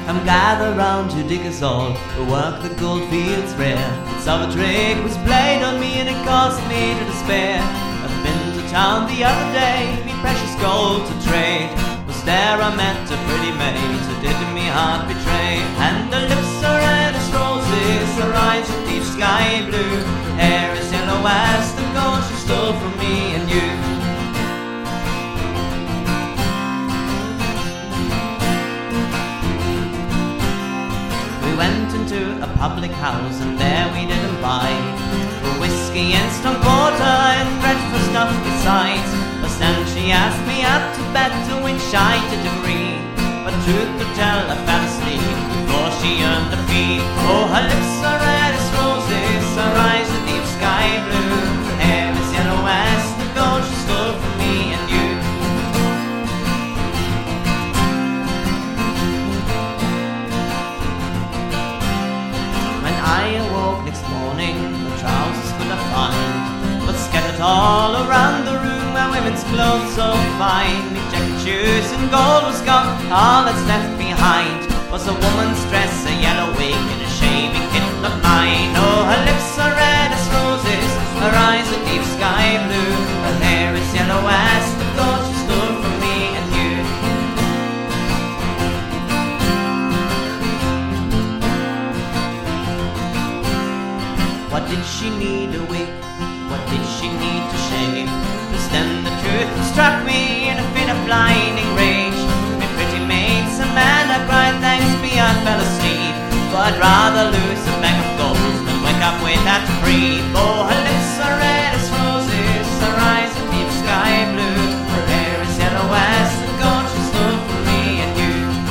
Come gather round to dig us all, who work the gold fields rare. Savage was played on me and it caused me to despair. I've been to town the other day, me precious gold to trade. Was there I met a pretty maid who did me heart betray. And her lips are red as roses, her eyes are deep sky blue, hair is yellow as the gold she stole from me and you. We went into a public house and there we didn't buy whiskey and strong porter and dreadful stuff besides. But then she asked me out to bed, to which I did agree. But truth to tell, I fell asleep before she earned the fee. Oh, her lips are red as roses, her eyes are deep sky blue, her hair is yellow as the gold she stole from me and you. I awoke next morning, the trousers could I find, but scattered all around the room were women's clothes so fine. Me jacket, shoes and gold was gone, all that's left behind was a woman's dress, a yellow wig and a shaving kit of mine. Oh, her lips are red as roses, her eyes are deep sky blue, her hair is yellow as the gold she stole from me and you. What did she need a wig? What did she need to shave? Just then the truth struck me in a fit of blinding rage. Me pretty maid's a man, I cried, thanks be I fell asleep. But I'd rather lose a bag of gold than wake up without to breathe. Oh, her lips are red as roses, her eyes are deep sky blue, her hair is yellow as the gold she stole from me and you.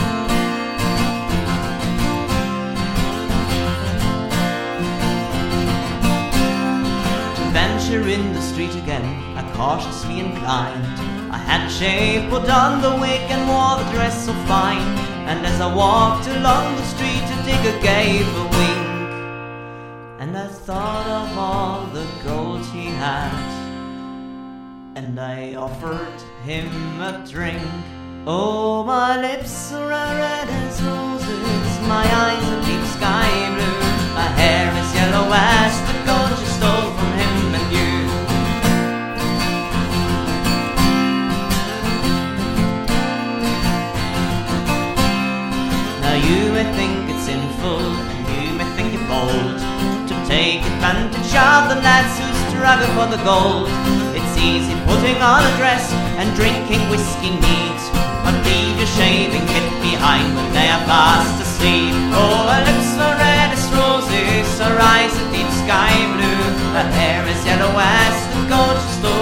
Venture in the street again, I cautiously inclined. I had shaved, put on the wig and wore the dress so fine. And as I walked along the street, a digger gave a wink, and I thought of all the gold he had, and I offered him a drink. Oh, my lips are red as roses, my eyes are deep sky blue, my hair is yellow as the gold you stole from him and you. Now you may think it's sinful and you may think it bold to take advantage of the lads who struggle for the gold. It's easy putting on a dress and drinking whiskey neat, but leave your shaving kit behind when they are fast asleep. Oh, her lips are red as roses, her eyes are deep sky blue, her hair is yellow as the gold she stole